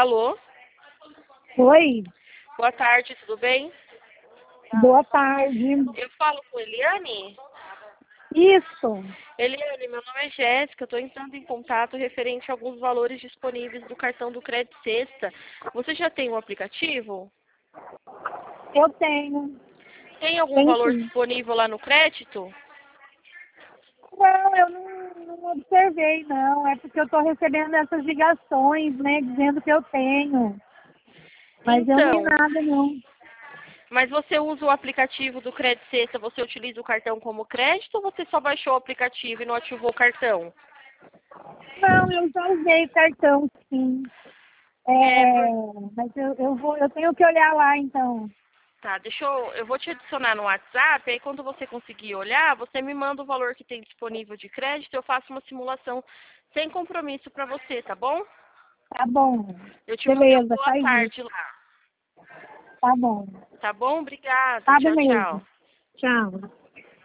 Alô? Oi, Boa tarde, tudo bem? boa tarde. Eu falo com Eliane? Isso, Eliane, meu nome é Jéssica, estou entrando em contato referente a alguns valores disponíveis do cartão do Crédito Sexta. Você já tem um aplicativo? eu tenho. Tem algum Tenho valor sim. disponível lá no crédito? Não, eu não observei, não. É porque eu estou recebendo essas ligações, né, dizendo que eu tenho. Mas eu não vi Então, nada, não. mas você usa o aplicativo do Crédito Sexta, você utiliza o cartão como crédito ou você só baixou o aplicativo e não ativou o cartão? Não, eu já usei o cartão, sim. É, por... Mas eu tenho que olhar lá, então. Tá, eu vou te adicionar no WhatsApp, aí quando você conseguir olhar, você me manda o valor que tem disponível de crédito, eu faço uma simulação sem compromisso para você, tá bom? Tá bom. Eu te mando um Beleza, boa faz isso. tarde lá, Tá bom. tá bom? Obrigada, Tá bom tchau, tchau. mesmo. Tchau.